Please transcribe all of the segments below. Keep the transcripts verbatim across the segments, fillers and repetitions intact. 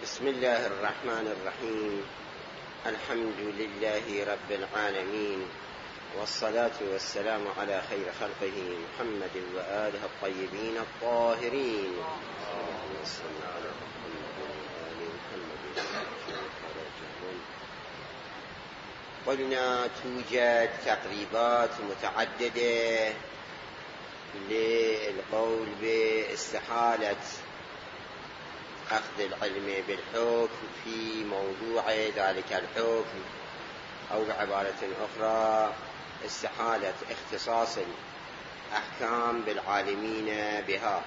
بسم الله الرحمن الرحيم. الحمد لله رب العالمين، والصلاة والسلام على خير خلقه محمد وآله الطيبين الطاهرين. اللهم صل على محمد وآل محمد. قلنا توجد تقريبات متعددة للقول باستحالة أخذ العلم بالحكم في موضوع ذلك الحكم، أو بعبارة أخرى استحالة اختصاص الأحكام بالعالمين بها.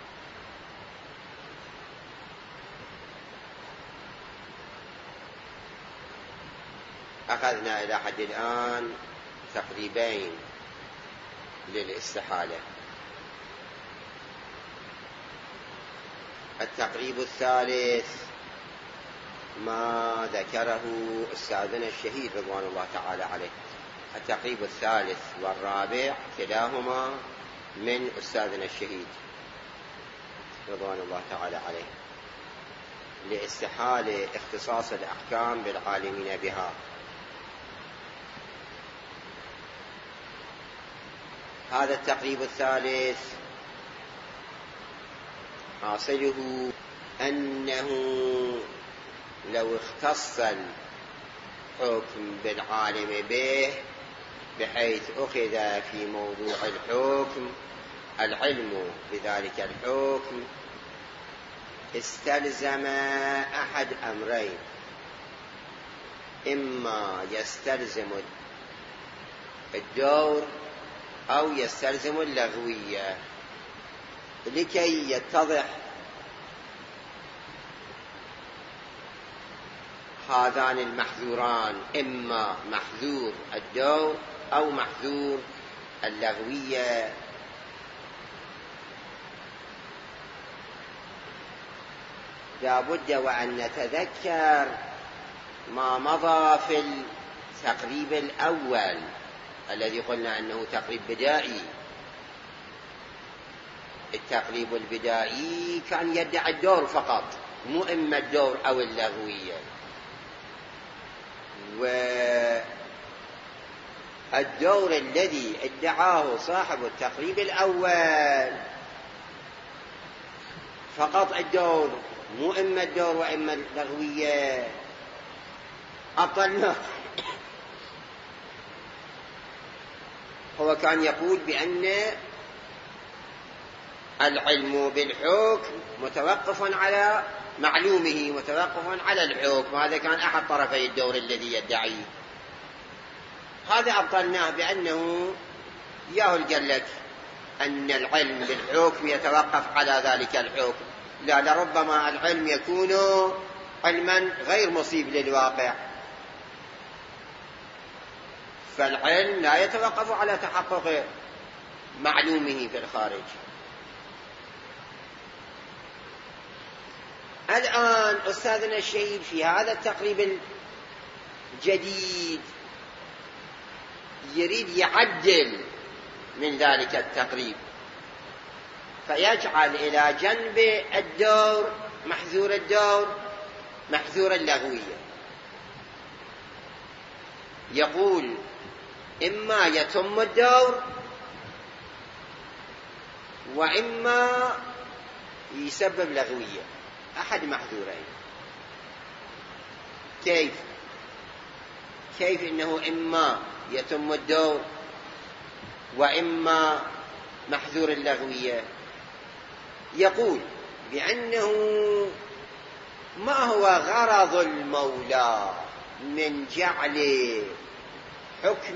أخذنا إلى حد الآن تقريبين للاستحالة. التقريب الثالث ما ذكره أستاذنا الشهيد رضوان الله تعالى عليه. التقريب الثالث والرابع كلاهما من أستاذنا الشهيد رضوان الله تعالى عليه لاستحالة اختصاص الأحكام بالعالمين بها. هذا التقريب الثالث حاصله أنه لو اختص الحكم بالعالم به بحيث أخذ في موضوع الحكم العلم بذلك الحكم استلزم أحد أمرين: إما يستلزم الدور أو يستلزم اللغوية. لكي يتضح هذان المحذوران، إما محذور الدور أو محذور اللغوية، لا بد وأن نتذكر ما مضى في التقريب الأول الذي قلنا أنه تقريب بدائي. التقريب البدائي كان يدعي الدور فقط، مو إما الدور أو اللغوية. والدور الذي ادعاه صاحب التقريب الأول فقط الدور، مو إما الدور وإما اللغوية، أبطلناه. هو كان يقول بأن العلم بالحكم متوقف على معلومه، متوقف على الحكم. هذا كان أحد طرفي الدور الذي يدعيه. هذا أبطلناه بأنه ياهل قال لك أن العلم بالحكم يتوقف على ذلك الحكم. لا، لربما العلم يكون علما غير مصيب للواقع، فالعلم لا يتوقف على تحقق معلومه في الخارج. الآن أستاذنا الشهيد في هذا التقريب الجديد يريد يعدل من ذلك التقريب، فيجعل إلى جنب الدور محذور الدور محذور اللغوية. يقول إما يتم الدور وإما يسبب لغوية، أحد محذورين. كيف كيف إنه إما يتم الدور وإما محذور اللغوية؟ يقول بأنه ما هو غرض المولى من جعل حكم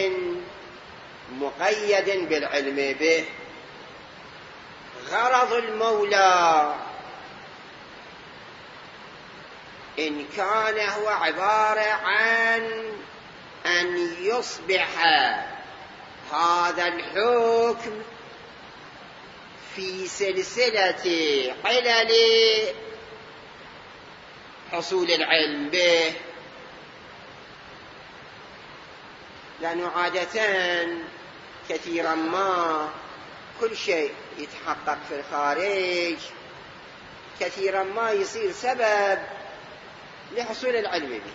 مقيد بالعلم به؟ غرض المولى إن كان هو عبارة عن أن يصبح هذا الحكم في سلسلة علل حصول العلم به. لأنه عادة كثيرا ما كل شيء يتحقق في الخارج كثيرا ما يصير سبب لحصول العلم به.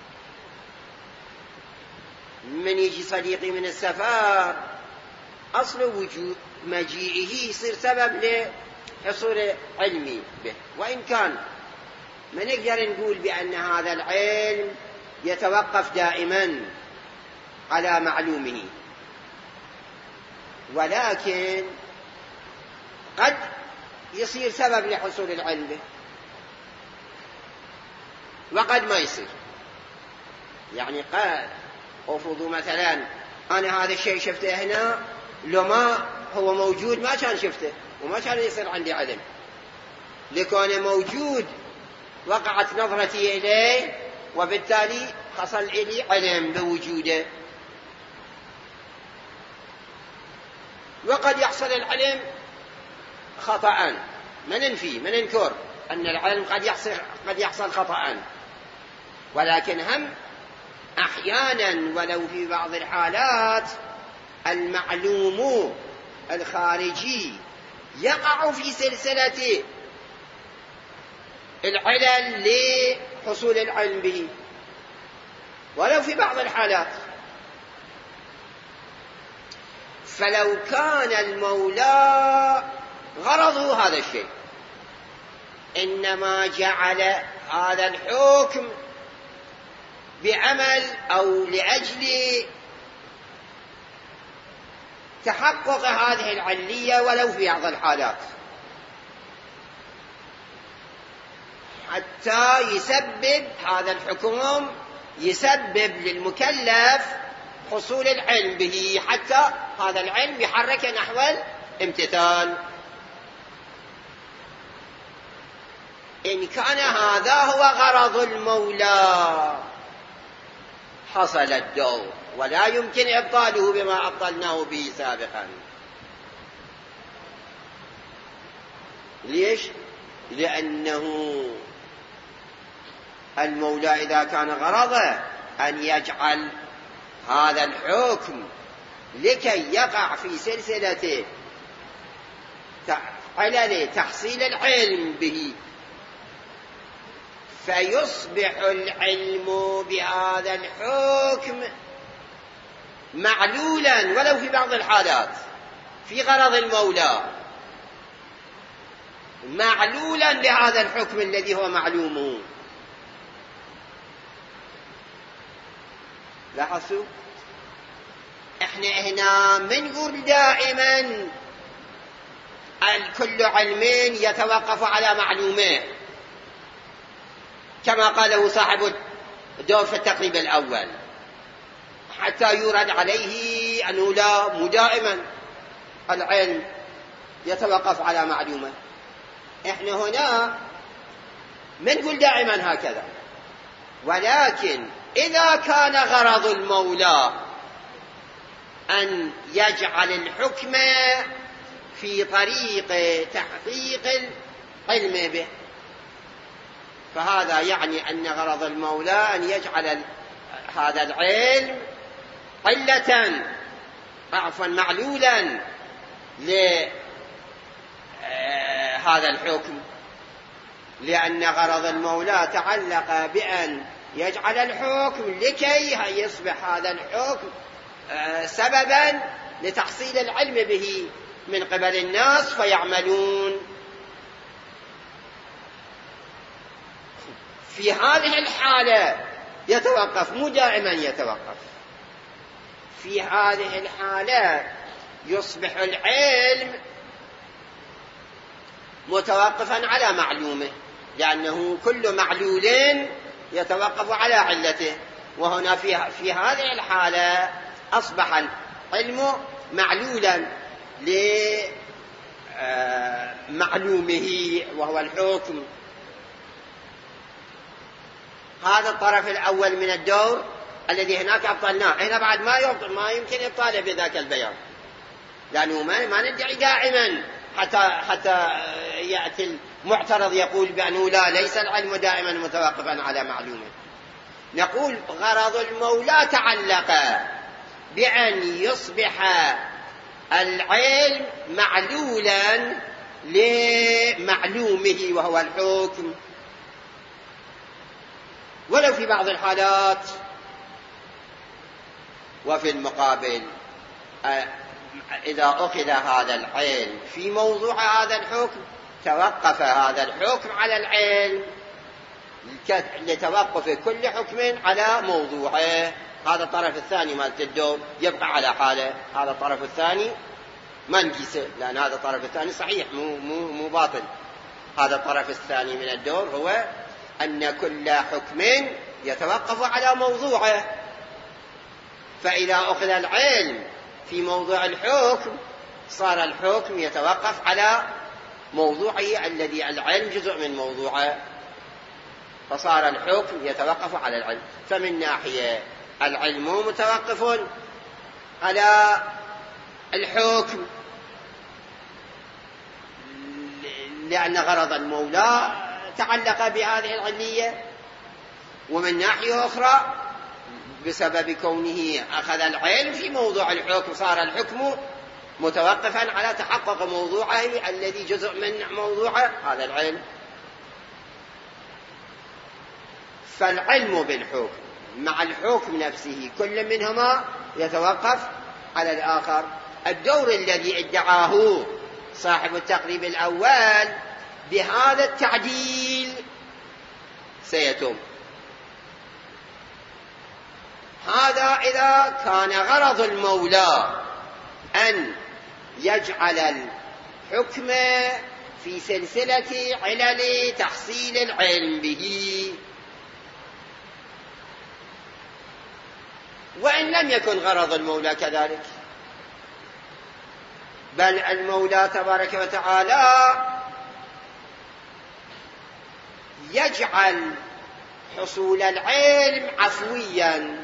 من يجي صديقي من السفر أصل وجود مجيئه يصير سبب لحصول علمي به، وإن كان ما نقدر نقول بأن هذا العلم يتوقف دائما على معلومه، ولكن قد يصير سبب لحصول العلم به وقد ما يصير. يعني قد أفرض مثلا أنا هذا الشيء شفته هنا، لو ما هو موجود ما كان شفته وما كان يصير عندي علم، لكونه موجود وقعت نظرتي إليه وبالتالي حصل لي علم بوجوده. وقد يحصل العلم خطأ، ما ننفي ما ننكر أن العلم قد يحصل قد يحصل خطأ، ولكن هم أحيانا ولو في بعض الحالات المعلوم الخارجي يقع في سلسلة العلل لحصول العلم به، ولو في بعض الحالات. فلو كان المولى غرضه هذا الشيء، إنما جعل هذا الحكم بعمل أو لأجل تحقق هذه العلية ولو في بعض الحالات، حتى يسبب هذا الحكم يسبب للمكلف حصول العلم به، حتى هذا العلم يحرك نحو الامتثال. إن كان هذا هو غرض المولى حصل الدور، ولا يمكن إبطاله بما أبطلناه به سابقا. ليش؟ لأنه المولى إذا كان غرضه أن يجعل هذا الحكم لكي يقع في سلسلة علل تحصيل العلم به، فيصبح العلم بهذا الحكم معلولا ولو في بعض الحالات في غرض المولى، معلولا لهذا الحكم الذي هو معلومه. لاحظوا احنا هنا منقول دائما كل علم يتوقف على معلومه، كما قاله صاحب الدور في التقريب الأول، حتى يورد عليه أنه لا مو دائما العلم يتوقف على معلومه. احنا هنا منقول دائما هكذا، ولكن إذا كان غرض المولى أن يجعل الحكم في طريق تحقيق العلم به، فهذا يعني أن غرض المولى أن يجعل هذا العلم علة عفوا معلولا لهذا الحكم، لأن غرض المولى تعلق بأن يجعل الحكم لكي يصبح هذا الحكم سببا لتحصيل العلم به من قبل الناس فيعملون. في هذه الحالة يتوقف، مو دائما يتوقف، في هذه الحالة يصبح العلم متوقفا على معلومه، لأنه كل معلول يتوقف على علته، وهنا في, في هذه الحالة أصبح العلم معلولا لمعلومه وهو الحكم. هذا الطرف الأول من الدور الذي هناك أبطلناه. هنا بعد ما يبطل ما يمكن إبطاله بذاك البيان، لأنه ما, ما ندعي دائما حتى حتى يأتي المعترض يقول بأنه لا ليس العلم دائما متوقفا على معلومه. نقول غرض المولى تعلق بأن يصبح العلم معلولا لمعلومه وهو الحكم، ولو في بعض الحالات. وفي المقابل إذا أخذ هذا العلم في موضوع هذا الحكم توقف هذا الحكم على العلم لتوقف كل حكم على موضوعه. هذا الطرف الثاني مالت الدور يبقى على حاله، هذا الطرف الثاني ما نقيسه، لأن هذا الطرف الثاني صحيح مو, مو, مو باطل. هذا الطرف الثاني من الدور هو أن كل حكم يتوقف على موضوعه، فإذا أخذ العلم في موضوع الحكم صار الحكم يتوقف على موضوعه الذي العلم جزء من موضوعه، فصار الحكم يتوقف على العلم. فمن ناحية العلم متوقف على الحكم لأن غرض المولى تعلق بهذه العلية، ومن ناحية أخرى بسبب كونه أخذ العلم في موضوع الحكم صار الحكم متوقفا على تحقق موضوعه الذي جزء من موضوعه هذا العلم. فالعلم بالحكم مع الحكم نفسه كل منهما يتوقف على الآخر. الدور الذي ادعاه صاحب التقريب الأول بهذا التعديل سيتم، هذا إذا كان غرض المولى أن يجعل الحكم في سلسلة علل تحصيل العلم به، وإن لم يكن غرض المولى كذلك، بل المولى تبارك وتعالى يجعل حصول العلم عفويا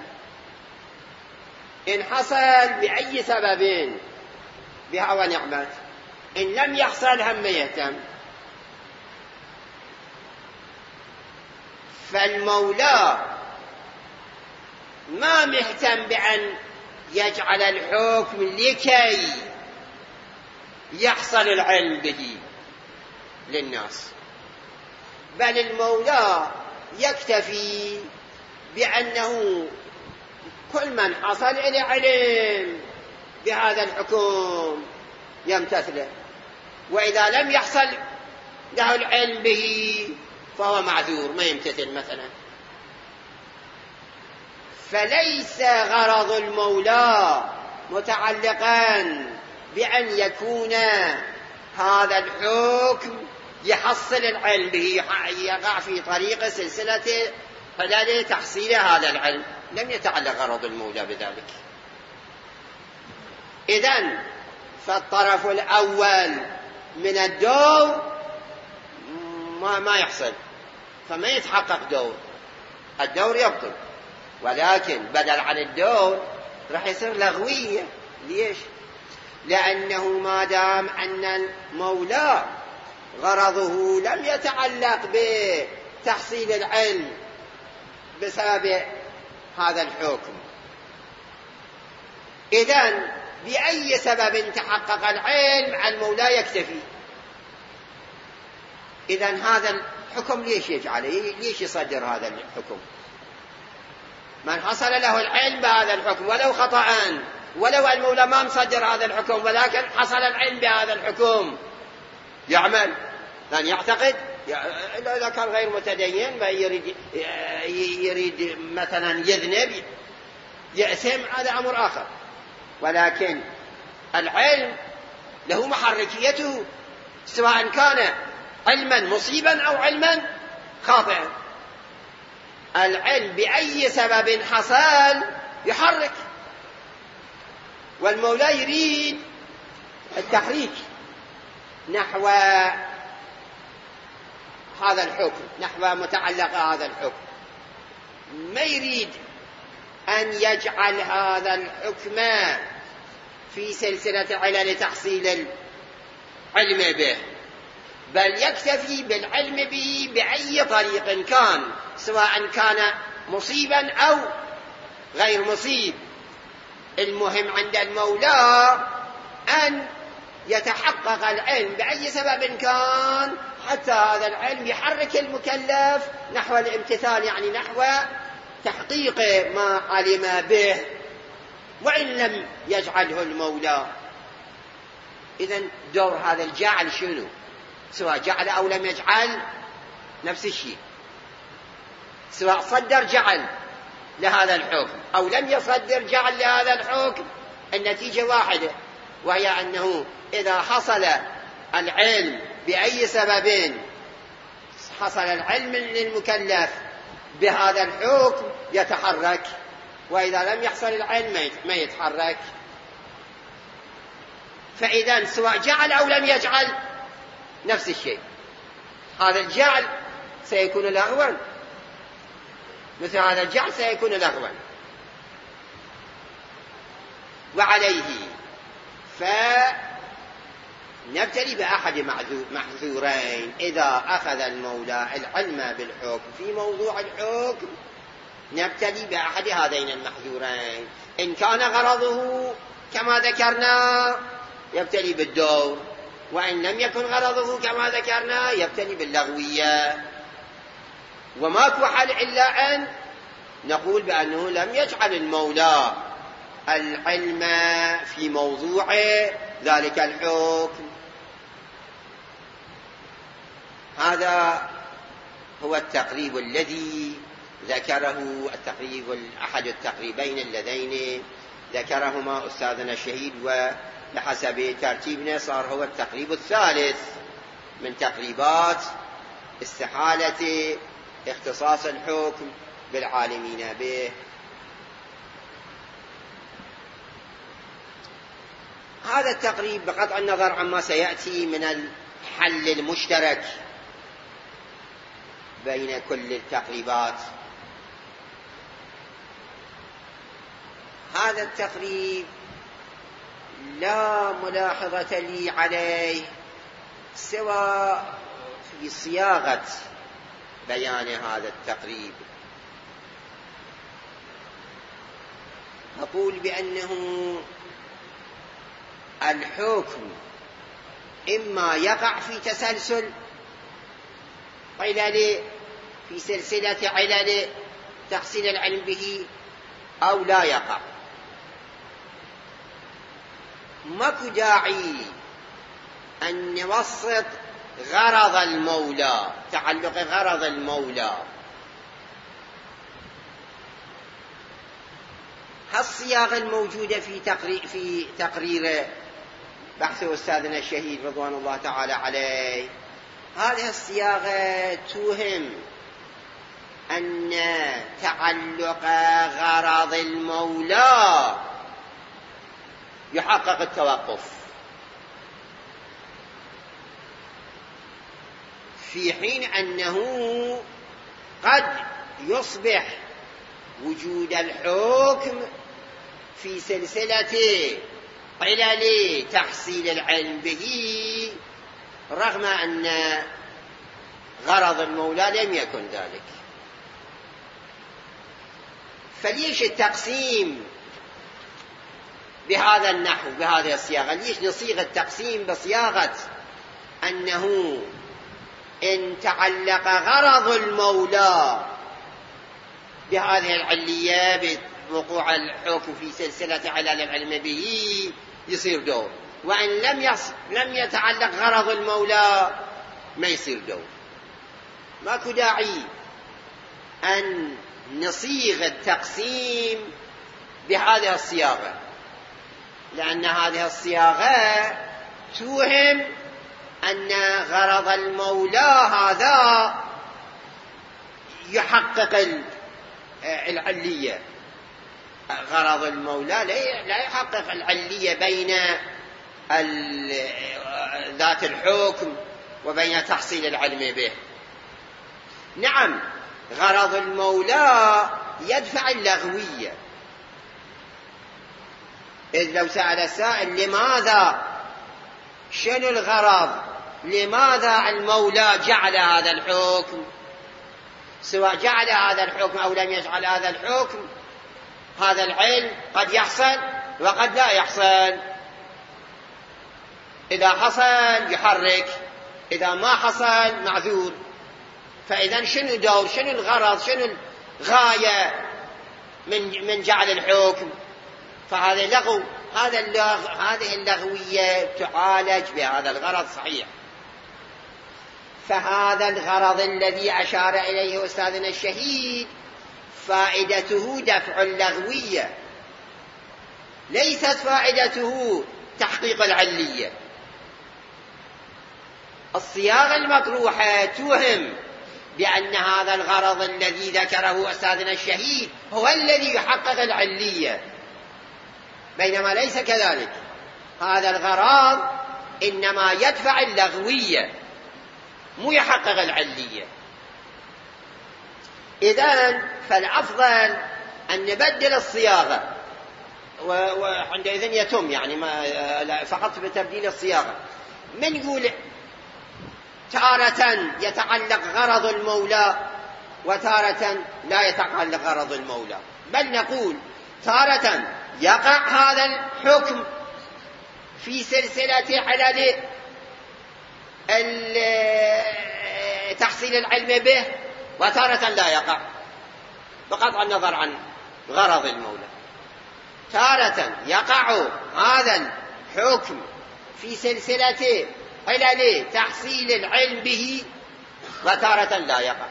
إن حصل بأي سبب بها ونعمت، إن لم يحصل هم يهتم. فالمولى ما مهتم بأن يجعل الحكم لكي يحصل العلم به للناس، بل المولى يكتفي بأنه كل من حصل إلى علم بهذا الحكم يمتثله، وإذا لم يحصل له العلم به فهو معذور ما يمتثل مثلا. فليس غرض المولى متعلقا بأن يكون هذا الحكم يحصل العلم به، يقع في طريق سلسلة خلال تحصيل هذا العلم، لم يتعلق غرض المولى بذلك. إذن فالطرف الأول من الدور ما, ما يحصل، فما يتحقق دور، الدور يبطل، ولكن بدل عن الدور راح يصير لغوية. ليش؟ لأنه ما دام أن المولى غرضه لم يتعلق بتحصيل العلم بسبب هذا الحكم، إذن بأي سبب تحقق العلم المولى يكتفي. إذن هذا الحكم ليش يجعله؟ ليش يصدر هذا الحكم؟ من حصل له العلم بهذا الحكم ولو خطأ، ولو المولى ما مصدر هذا الحكم ولكن حصل العلم بهذا الحكم يعمل، لأن يعتقد إذا كان غير متدين يريد, يريد مثلا يذنب يأثم، هذا أمر آخر، ولكن العلم له محركيته سواء كان علما مصيبا أو علما خاطئا. العلم بأي سبب حصل يحرك، والمولى يريد التحريك نحو هذا الحكم، نحو متعلق هذا الحكم، ما يريد أن يجعل هذا الحكم في سلسلة علل تحصيل العلم به، بل يكتفي بالعلم به بأي طريق كان، سواء كان مصيبا أو غير مصيب. المهم عند المولى أن يتحقق العلم بأي سبب كان، حتى هذا العلم يحرك المكلف نحو الامتثال، يعني نحو تحقيق ما علم به وإن لم يجعله المولى. إذن دور هذا الجعل شنو؟ سواء جعل أو لم يجعل نفس الشيء، سواء صدر جعل لهذا الحكم أو لم يصدر جعل لهذا الحكم، النتيجة واحدة، وهي أنه إذا حصل العلم بأي سبب حصل العلم للمكلف بهذا الحكم يتحرك، وإذا لم يحصل العلم ما يتحرك. فإذا سواء جعل أو لم يجعل نفس الشيء، هذا الجعل سيكون لغوا، مثل هذا الجعل سيكون لغوا. وعليه فنبتلي بأحد محذورين: إذا أخذ المولى العلم بالحكم في موضوع الحكم نبتلي بأحد هذين المحذورين، إن كان غرضه كما ذكرنا يبتلي بالدور، وإن لم يكن غرضه كما ذكرنا يبتلي باللغوية. وماكو حل إلا أن نقول بأنه لم يجعل المولى العلم في موضوع ذلك الحكم. هذا هو التقريب الذي ذكره التقريب أحد التقريبين اللذين ذكرهما أستاذنا الشهيد، وبحسب ترتيبنا صار هو التقريب الثالث من تقريبات استحالة اختصاص الحكم بالعالمين به. هذا التقريب بقطع النظر عما سيأتي من الحل المشترك بين كل التقريبات، هذا التقريب لا ملاحظة لي عليه سوى في صياغة بيان هذا التقريب. أقول بأنه الحكم إما يقع في تسلسل علل، في سلسلة علل تحصيل العلم به، أو لا يقع. ماكو داعي أن نوسط غرض المولى، تعلق غرض المولى. هالصياغة الموجودة في تقرير, في تقرير بحث أستاذنا الشهيد رضوان الله تعالى عليه، هذه الصياغة توهم أن تعلق غرض المولى يحقق التوقف، في حين أنه قد يصبح وجود الحكم في سلسلة علل تحصيل العلم به، رغم أن غرض المولى لم يكن ذلك. فليش التقسيم بهذا النحو بهذه الصياغة؟ ليش نصيغ التقسيم بصياغة أنه إن تعلق غرض المولى بهذه العلية بوقوع الحكم في سلسلة علل العلم به يصير دور، وإن لم يص... لم يتعلق غرض المولى ما يصير دور. ماكو داعي أن نصيغ التقسيم بهذه الصياغة، لأن هذه الصياغة توهم أن غرض المولى هذا يحقق العلية. غرض المولى لا يحقق العلية بين ذات الحكم وبين تحصيل العلم به. نعم، غرض المولى يدفع اللغوية، إذ لو سأل السائل لماذا، شنو الغرض، لماذا المولى جعل هذا الحكم، سواء جعل هذا الحكم أو لم يجعل هذا الحكم، هذا العلم قد يحصل وقد لا يحصل. إذا حصل يحرك، إذا ما حصل معذور. فإذا شنو دور، شنو الغرض، شنو الغاية من من جعل الحكم؟ فهذا لغو، هذا اللغ هذه اللغوية تعالج بهذا الغرض صحيح. فهذا الغرض الذي أشار إليه أستاذنا الشهيد فائدته دفع اللغوية، ليست فائدته تحقيق العلية. الصياغة المطروحة توهم بأن هذا الغرض الذي ذكره أستاذنا الشهيد هو الذي يحقق العلية، بينما ليس كذلك. هذا الغرض إنما يدفع اللغوية مو يحقق العلية. إذن فالأفضل أن نبدل الصياغة، وعندئذ يتم يعني ما فقط بتبديل الصياغة. من يقول تارة يتعلق غرض المولى وتارة لا يتعلق غرض المولى، بل نقول تارة يقع هذا الحكم في سلسلة علل تحصيل العلم به، وتارة لا يقع بقطع النظر عن غرض المولى. تارة يقع هذا الحكم في سلسلة علل تحصيل العلم به، وتارة لا يقع.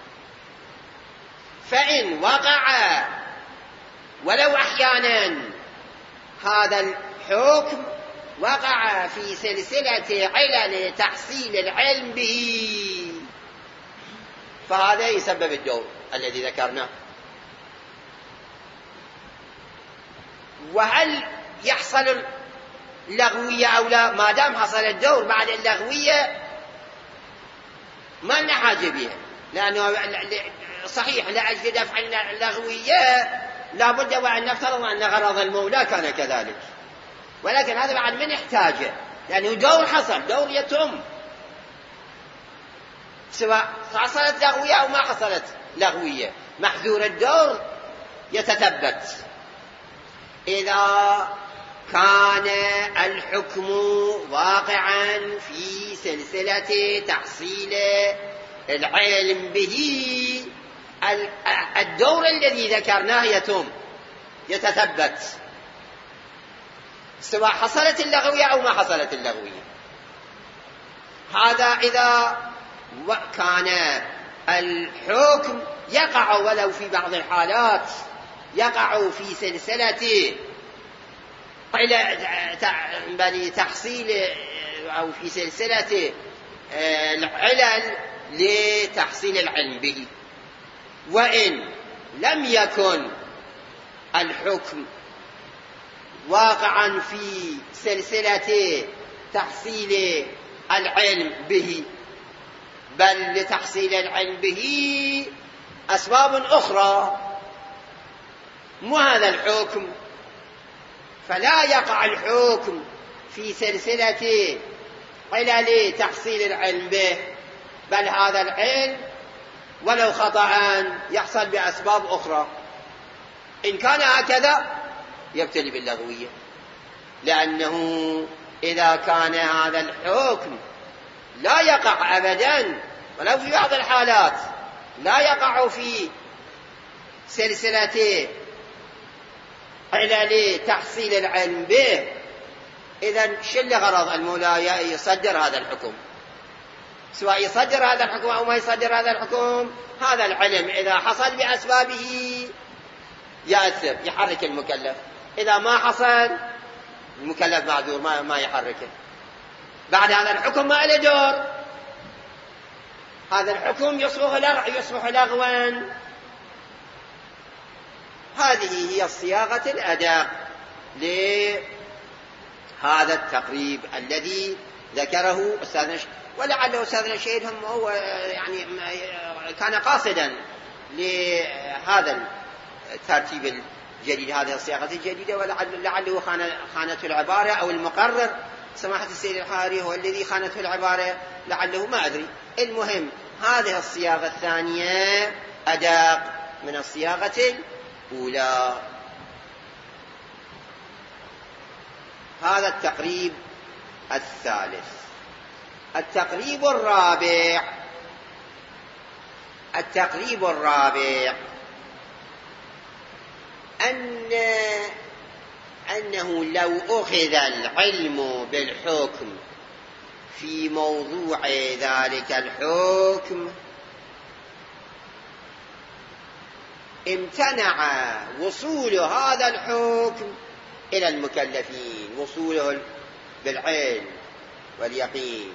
فإن وقع ولو أحيانا هذا الحكم وقع في سلسلة علل تحصيل العلم به، فهذا يسبب الدور الذي ذكرناه. وهل يحصل اللغوية أو لا؟ ما دام حصل الدور بعد اللغوية ما لنا حاجة بها، لأنه صحيح لأجل دفع اللغوية لابد وأن نفترض أن غرض المولى كان كذلك، ولكن هذا بعد من يحتاجه، لأنه دور حصل، دور يتم سواء حصلت لغوية أو ما حصلت لغوية، محذور الدور يتثبت. إذا كان الحكم واقعا في سلسلة تحصيل العلم به، الدور الذي ذكرناه يتم يتثبت سواء حصلت اللغوية أو ما حصلت اللغوية. هذا إذا كان الحكم يقع ولو في بعض الحالات يقع في سلسلة تحصيل أو في سلسلة العلل لتحصيل العلم به. وإن لم يكن الحكم واقعا في سلسلة تحصيل العلم به، بل لتحصيل العلم به أسباب أخرى مو هذا الحكم، فلا يقع الحكم في سلسلة علل تحصيل العلم به، بل هذا العلم ولو خطأ يحصل بأسباب أخرى. إن كان هكذا يبتلي باللغوية، لأنه إذا كان هذا الحكم لا يقع أبدا ولو في بعض الحالات لا يقع في سلسلة علل تحصيل العلم به، إذن شل غرض المولى يصدر هذا الحكم، سواء يصدر هذا الحكم أو ما يصدر هذا الحكم. هذا العلم إذا حصل بأسبابه يأثر يحرك المكلف، إذا ما حصل المكلف معذور ما ما يحركه. بعد هذا الحكم ما له دور، هذا الحكم يصبح يصبح لغوا. هذه هي الصياغة الأداء لهذا التقريب الذي ذكره أستاذنا، ولعله أستاذنا الشهيد هم هو يعني كان قاصدا لهذا الترتيب الجديد، هذه الصياغة الجديدة، ولعله خانته العبارة أو المقرر سماحة السيد الحاري هو الذي خانته العبارة، لعله ما أدري. المهم هذه الصياغة الثانية أداق من الصياغة الأولى. هذا التقريب الثالث. التقريب الرابع التقريب الرابع أن أنه لو أخذ العلم بالحكم في موضوع ذلك الحكم امتنع وصول هذا الحكم إلى المكلفين، وصوله بالعلم واليقين.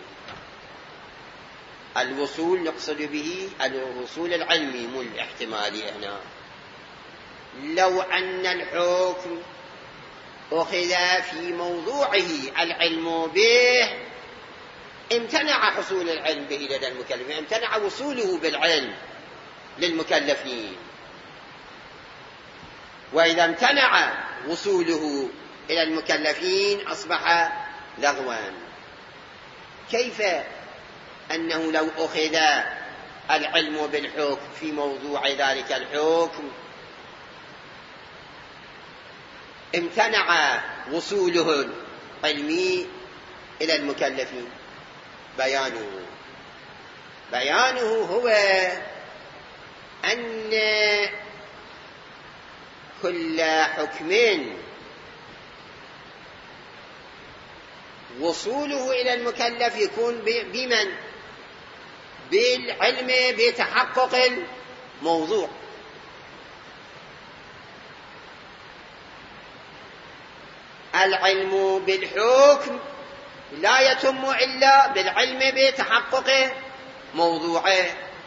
الوصول نقصد به الوصول العلمي مو الاحتمالي هنا. لو أن الحكم أخذ في موضوعه العلم به امتنع حصول العلم به لدى المكلفين، امتنع وصوله بالعلم للمكلفين. وإذا امتنع وصوله إلى المكلفين أصبح لغوا. كيف أنه لو أخذ العلم بالحكم في موضوع ذلك الحكم امتنع وصوله العلمي إلى المكلفين؟ بيانه بيانه هو أن كل حكم وصوله إلى المكلف يكون بمن؟ بالعلم بتحقق الموضوع. العلم بالحكم لا يتم إلا بالعلم بتحقق موضوعه.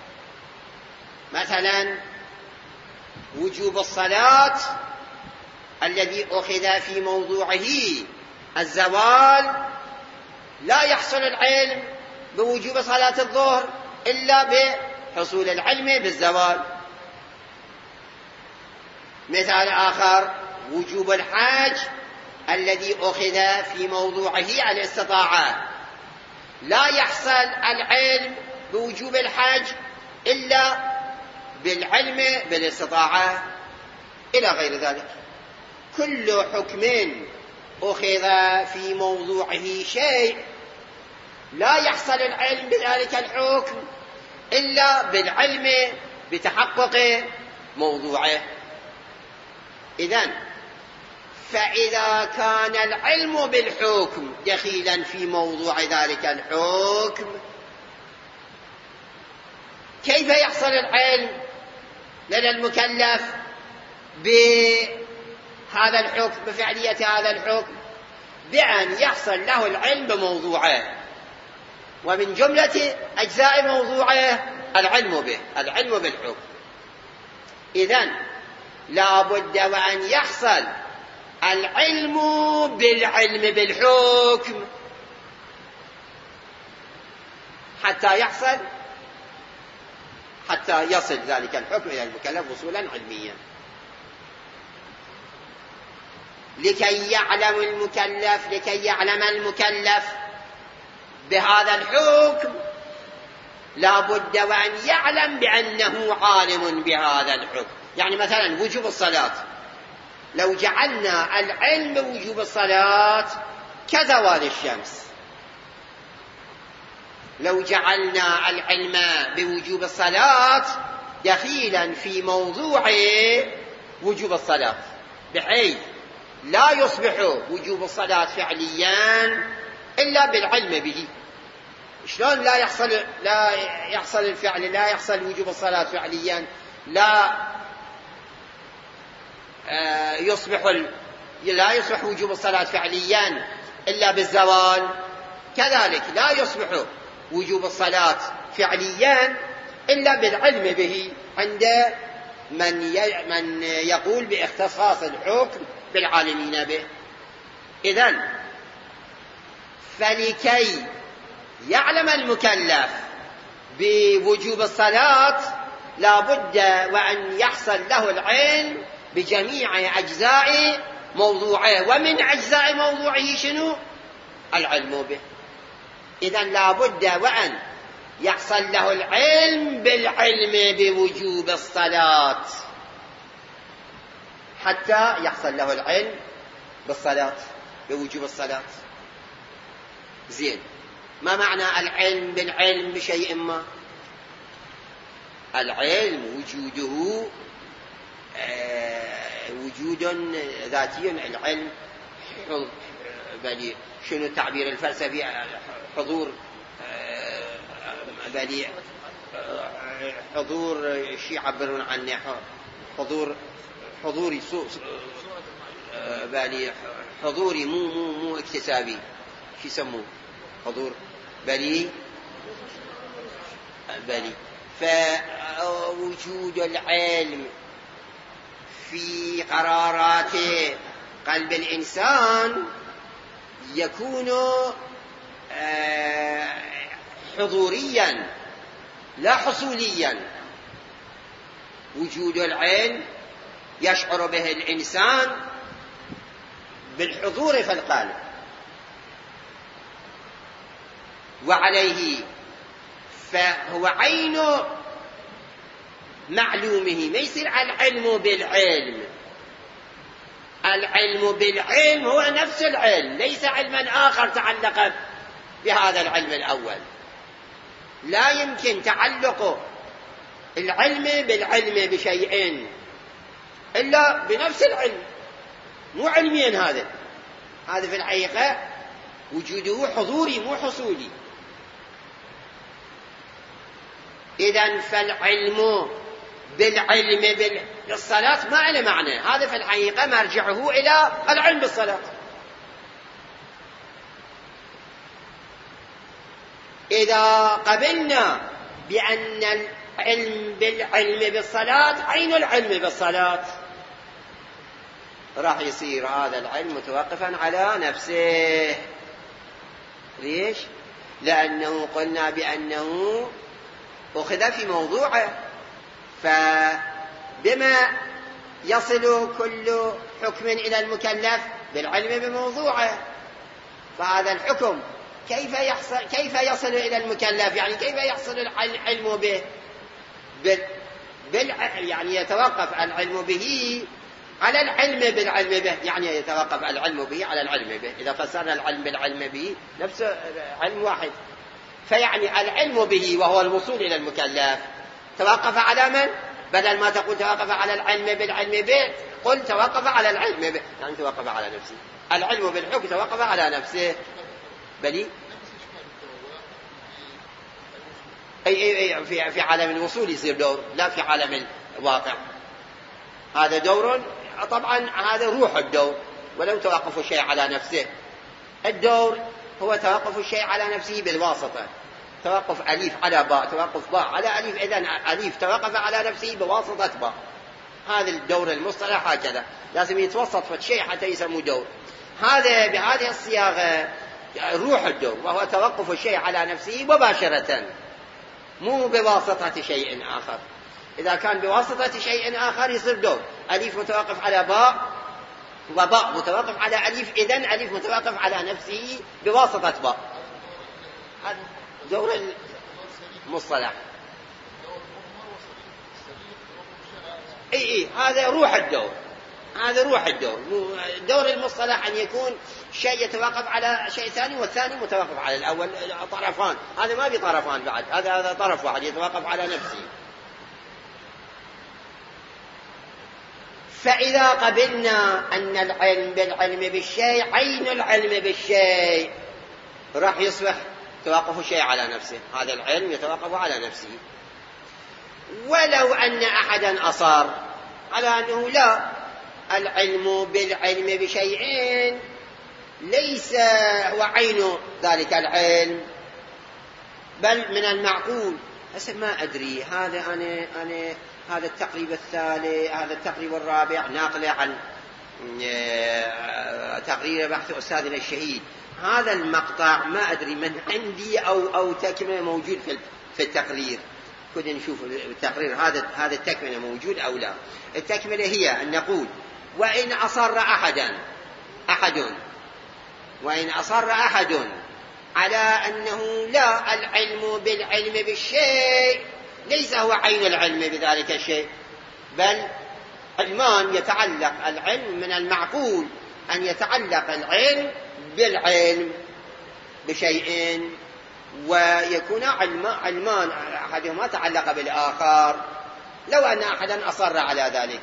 مثلا وجوب الصلاة الذي أخذ في موضوعه الزوال لا يحصل العلم بوجوب صلاة الظهر إلا بحصول العلم بالزوال. مثال آخر وجوب الحج الذي أخذ في موضوعه الاستطاعة لا يحصل العلم بوجوب الحج إلا بالعلم بالاستطاعة إلى غير ذلك. كل حكم أخذ في موضوعه شيء لا يحصل العلم بذلك الحكم إلا بالعلم بتحقق موضوعه. إذن فإذا كان العلم بالحكم دخيلا في موضوع ذلك الحكم كيف يحصل العلم لدى المكلف بهذا الحكم، بفعلية هذا الحكم؟ بأن يحصل له العلم بموضوعه، ومن جملة أجزاء موضوعه العلم به، العلم بالحكم. إذن لا بد وأن يحصل العلم بالعلم بالحكم حتى يحصل حتى يصل ذلك الحكم إلى المكلف وصولا علميا. لكي يعلم المكلف لكي يعلم المكلف بهذا الحكم لا بد وأن يعلم بأنه عالم بهذا الحكم. يعني مثلا وجوب الصلاة، لو جعلنا العلم بوجوب الصلاة كزوال الشمس، لو جعلنا العلم بوجوب الصلاة دخيلا في موضوع وجوب الصلاة بحيث لا يصبح وجوب الصلاة فعليا إلا بالعلم به. شلون لا يحصل لا يحصل الفعل لا يحصل وجوب الصلاة فعليا؟ لا يصبح لا يصبح وجوب الصلاة فعليا إلا بالزوال. كذلك لا يصبح وجوب الصلاة فعليا إلا بالعلم به عند من من يقول باختصاص الحكم بالعالمين به. إذن فلكي يعلم المكلف بوجوب الصلاة لا بد وأن يحصل له العلم بجميع أجزاء موضوعه، ومن أجزاء موضوعه شنو؟ العلم به. إذن لا بد وأن يحصل له العلم بالعلم بوجوب الصلاة حتى يحصل له العلم بالصلاة بوجوب الصلاة. زين، ما معنى العلم بالعلم بشيء ما؟ العلم وجوده آه وجود ذاتي. العلم بل شنو التعبير الفلسفي؟ حضور آه بل حضور شيء يعبرون عنه حضور حضوري آه بل حضوري مو مو مو اكتسابي. شو يسموه؟ حضور بلي بلي. فوجود العلم في قرارات قلب الإنسان يكون حضوريا لا حصوليا. وجود العلم يشعر به الإنسان بالحضور في القلب، وعليه فهو عين معلومه. ما يصير العلم بالعلم. العلم بالعلم هو نفس العلم، ليس علما آخر تعلق بهذا العلم الأول. لا يمكن تعلق العلم بالعلم بشيئين إلا بنفس العلم، مو علمين. هذا هذا في الحقيقة وجوده حضوري مو حصولي. إذن فالعلم بالعلم بالصلاة ما له معنى. هذا في الحقيقة مرجعه إلى العلم بالصلاة. إذا قبلنا بأن العلم بالعلم بالصلاة عين العلم بالصلاة، راح يصير هذا العلم متوقفا على نفسه. ليش؟ لأنه قلنا بأنه أخذ في موضوعه، فبما يصل كل حكم إلى المكلف بالعلم بموضوعه. فهذا الحكم كيف يحصل كيف يصل إلى المكلف؟ يعني كيف يحصل العلم به؟ بال... بال... يعني يتوقف العلم به على العلم بالعلم به، يعني يتوقف العلم به على العلم به. إذا فسرنا العلم بالعلم به نفس علم واحد. فيعني العلم به وهو الوصول إلى المكلف توقف على من؟ بدل ما تقول توقف على العلم بالعلم به، قل توقف على العلم به، يعني توقف على نفسه. العلم بالحكم توقف على نفسه. بلي أي أي أي في في عالم الوصول يصير دور، لا في عالم الواقع. هذا دور طبعا، هذا روح الدور، ولو توقف الشيء على نفسه. الدور هو توقف الشيء على نفسه بالواسطة. توقف أليف على باء، توقف باء على أليف، إذن أليف توقف على نفسه بواسطة باء. هذا الدور المصطلح هكذا، لازم يتوسط في الشيء حتى يسموه دور. هذا بهذه الصياغة روح الدور، وهو توقف الشيء على نفسه مباشرة، مو بواسطة شيء آخر. إذا كان بواسطة شيء آخر يصير دور. أليف متوقف على باء وباء متوقف على أليف، إذن أليف متوقف على نفسه بواسطة باء. هذا دور المصطلح. اي اي هذا روح الدور، هذا روح الدور. دور المصطلح أن يكون شيء يتوقف على شيء ثاني، والثاني متوقف على الأول. طرفان، هذا ما في طرفان بعد، هذا هذا طرف واحد يتوقف على نفسه. فإذا قبلنا أن العلم بالعلم بالشيء عين العلم بالشيء، راح يصبح توقف الشيء على نفسه. هذا العلم يتوقف على نفسه. ولو أن أحدا أصر على أنه لا، العلم بالعلم بشيئين ليس هو عين ذلك العلم، بل من المعقول. هسه ما أدري، هذا أنا أنا هذا التقريب الثالث، هذا التقريب الرابع ناقل عن تقرير بحث أستاذنا الشهيد. هذا المقطع ما أدري من عندي أو أو تكملة موجود في في التقرير. كنا نشوف التقرير هذا هذا التكملة موجود أو لا. التكملة هي أن نقول: وإن أصر أحدا أحد وإن أصر أحد على أنه لا، العلم بالعلم بالشيء ليس هو عين العلم بذلك الشيء، بل علمان يتعلق العلم من المعقول أن يتعلق العلم بالعلم. بشيء ويكون علمان أحدهما تعلق بالآخر، لو أن أحدا أصر على ذلك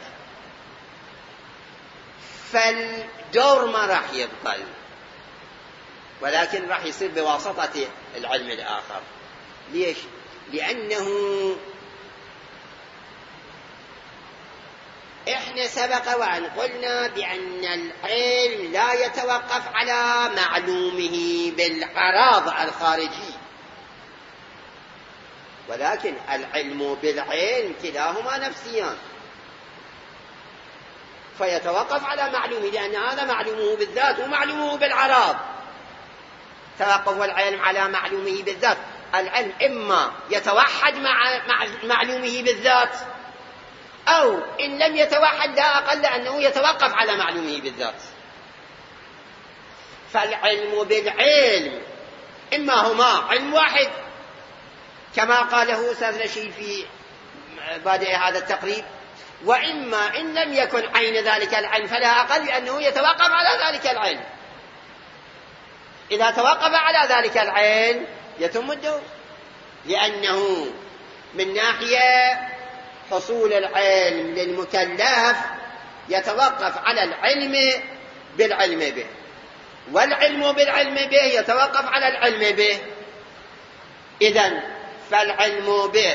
فالدور ما راح يبطل، ولكن راح يصير بواسطة العلم الآخر. ليش؟ لأنه إحنا سبق وأن قلنا بأن العلم لا يتوقف على معلومه بالأعراض الخارجي، ولكن العلم بالعلم كلاهما نفسيان، فيتوقف على معلومه لأن هذا معلومه بالذات ومعلومه بالأعراض. توقف العلم على معلومه بالذات، العلم إما يتوحد مع معلومه بالذات، أو إن لم يتوحد لا أقل أنه يتوقف على معلومه بالذات. فالعلم بالعلم إما هما علم واحد كما قاله أستاذ رشيد في بادئ هذا التقريب، وإما إن لم يكن عين ذلك العلم فلا أقل أنه يتوقف على ذلك العلم. إذا توقف على ذلك العلم يتم الدور، لأنه من ناحية حصول العلم للمكلف يتوقف على العلم بالعلم به، والعلم بالعلم به يتوقف على العلم به. إذن فالعلم به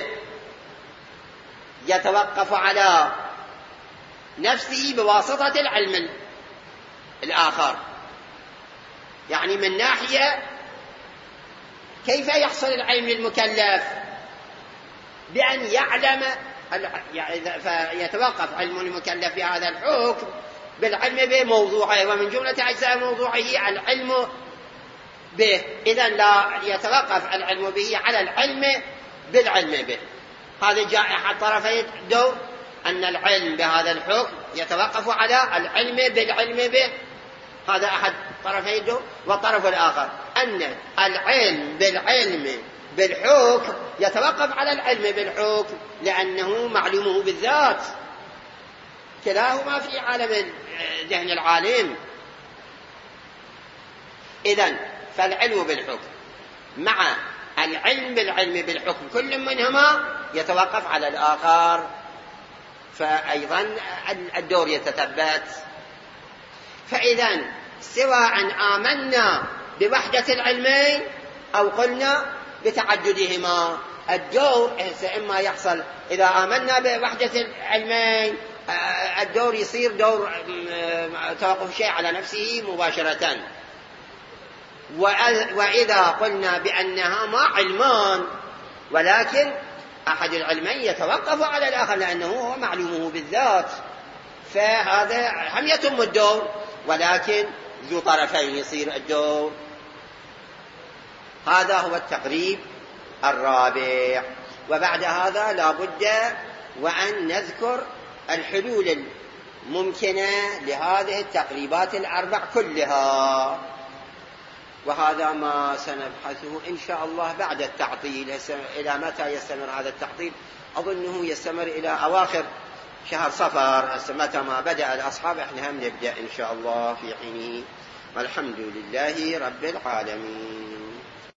يتوقف على نفسه بواسطة العلم الآخر. يعني من ناحية كيف يحصل العلم للمكلف؟ بأن يعلم، فيتوقف علم المكلف بهذا الحكم بالعلم بموضوعه، ومن جملة أجزاء موضوعه العلم به. إذن لا يتوقف العلم به على العلم بالعلم به. هذا جاء أحد طرفي الدور، أن العلم بهذا الحكم يتوقف على العلم بالعلم به، هذا أحد طرفي الدور. والطرف الآخر أن العلم بالعلم بالحكم يتوقف على العلم بالحكم لأنه معلومه بالذات، كلاهما في عالم ذهن العالم. إذن فالعلم بالحكم مع العلم بالعلم بالحكم كل منهما يتوقف على الآخر، فأيضا الدور يتثبت. فإذن سواء آمنا بوحدة العلمين أو قلنا بتعددهما، الدور إما يحصل إذا آمنا بوحدة العلمين الدور يصير دور توقف الشيء على نفسه مباشرة، وإذا قلنا بأنها ما علمان ولكن أحد العلمين يتوقف على الآخر لأنه هو معلومه بالذات، فهذا هم يتم الدور، ولكن ذو طرفين يصير الدور. هذا هو التقريب الرابع. وبعد هذا لا بد وأن نذكر الحلول الممكنة لهذه التقريبات الأربع كلها، وهذا ما سنبحثه إن شاء الله بعد التعطيل. إلى متى يستمر هذا التعطيل؟ أظنه يستمر إلى أواخر شهر صفر، متى ما بدأ الأصحاب إحنا هم نبدأ إن شاء الله في حينه. والحمد لله رب العالمين.